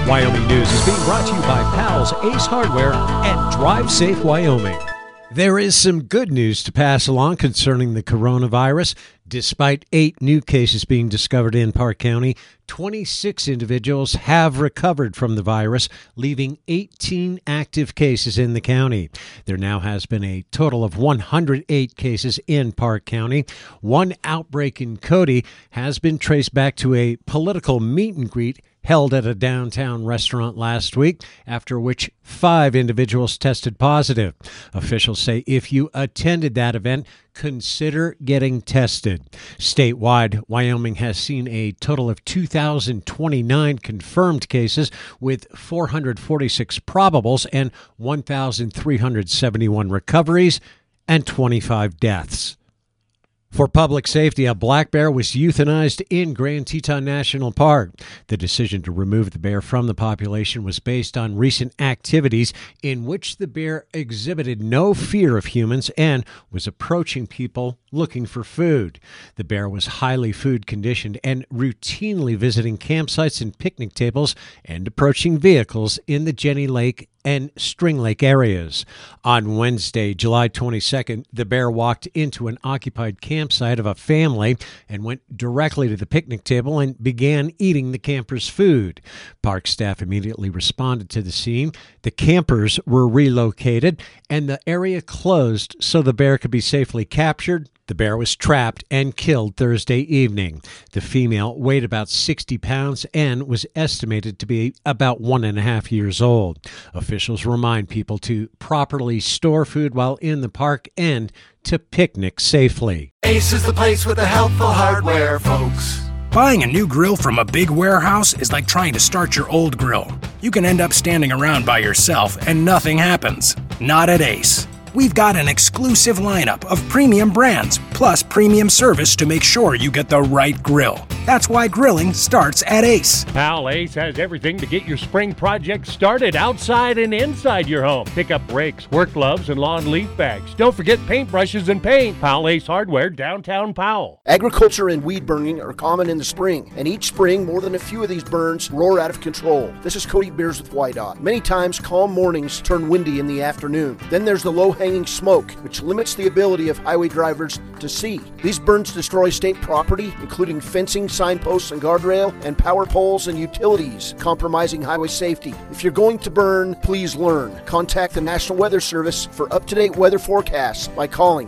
Wyoming News is being brought to you by Powell's Ace Hardware and Drive Safe Wyoming. There is some good news to pass along concerning the coronavirus. Despite 8 new cases being discovered in Park County, 26 individuals have recovered from the virus, leaving 18 active cases in the county. There now has been a total of 108 cases in Park County. One outbreak in Cody has been traced back to a political meet and greet held at a downtown restaurant last week, after which 5 individuals tested positive. Officials say if you attended that event, consider getting tested. Statewide, Wyoming has seen a total of 2,029 confirmed cases with 446 probables and 1,371 recoveries and 25 deaths. For public safety, a black bear was euthanized in Grand Teton National Park. The decision to remove the bear from the population was based on recent activities in which the bear exhibited no fear of humans and was approaching people looking for food. The bear was highly food conditioned and routinely visiting campsites and picnic tables and approaching vehicles in the Jenny Lake and String Lake areas. On Wednesday, July 22nd, the bear walked into an occupied campsite of a family and went directly to the picnic table and began eating the campers' food. Park staff immediately responded to the scene. The campers were relocated and the area closed so the bear could be safely captured. The bear was trapped and killed Thursday evening. The female weighed about 60 pounds and was estimated to be about 1.5 years old. Officials remind people to properly store food while in the park and to picnic safely. Ace is the place with the helpful hardware, folks. Buying a new grill from a big warehouse is like trying to start your old grill. You can end up standing around by yourself and nothing happens. Not at Ace. We've got an exclusive lineup of premium brands, plus premium service to make sure you get the right grill. That's why grilling starts at Ace. Powell Ace has everything to get your spring project started outside and inside your home. Pick up rakes, work gloves, and lawn leaf bags. Don't forget paintbrushes and paint. Powell Ace Hardware, downtown Powell. Agriculture and weed burning are common in the spring, and each spring more than a few of these burns roar out of control. This is Cody Beers with WYDOT. Many times calm mornings turn windy in the afternoon. Then there's the low-hanging smoke, which limits the ability of highway drivers to see. These burns destroy state property, including fencing, signposts and guardrail, and power poles and utilities, compromising highway safety. If you're going to burn, please learn. Contact the National Weather Service for up-to-date weather forecasts by calling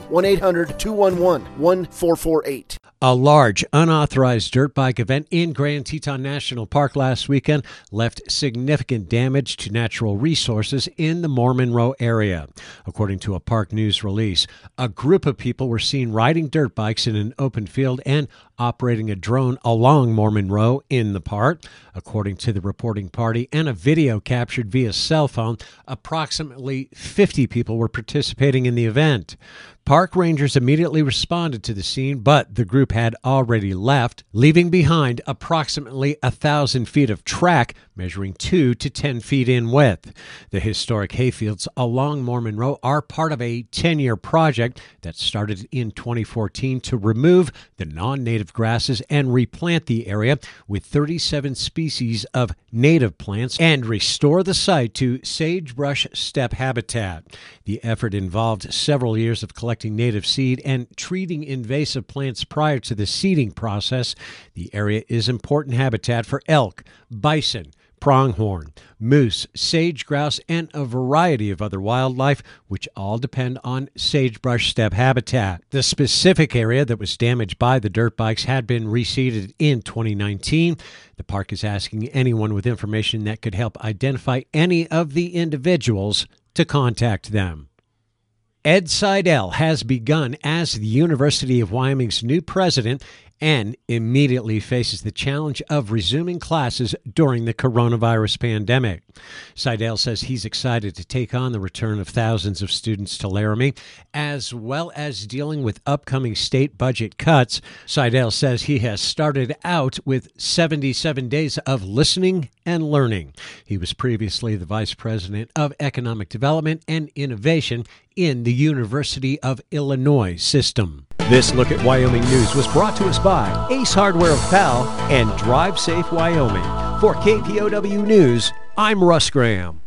1-800-211-1448. A large, unauthorized dirt bike event in Grand Teton National Park last weekend left significant damage to natural resources in the Moore Monroe area. According to a Park News release, a group of people were seen riding dirt bikes in an open field and operating a drone along Moore Monroe in the park. According to the reporting party and a video captured via cell phone, approximately 50 people were participating in the event. Park rangers immediately responded to the scene, but the group had already left, leaving behind approximately 1,000 feet of track measuring 2 to 10 feet in width. The historic hayfields along Moore Monroe are part of a 10-year project that started in 2014 to remove the non-native grasses and replant the area with 37 species of native plants and restore the site to sagebrush steppe habitat. The effort involved several years of collecting native seed and treating invasive plants prior to the seeding process. The area is important habitat for elk, bison, pronghorn, moose, sage grouse, and a variety of other wildlife, which all depend on sagebrush steppe habitat. The specific area that was damaged by the dirt bikes had been reseeded in 2019. The park is asking anyone with information that could help identify any of the individuals to contact them. Ed Seidel has begun as the University of Wyoming's new president and immediately faces the challenge of resuming classes during the coronavirus pandemic. Seidel says he's excited to take on the return of thousands of students to Laramie, as well as dealing with upcoming state budget cuts. Seidel says he has started out with 77 days of listening and learning. He was previously the Vice President of Economic Development and Innovation in the University of Illinois system. This Look at Wyoming News was brought to us by Ace Hardware of Powell and Drive Safe Wyoming. For KPOW News, I'm Russ Graham.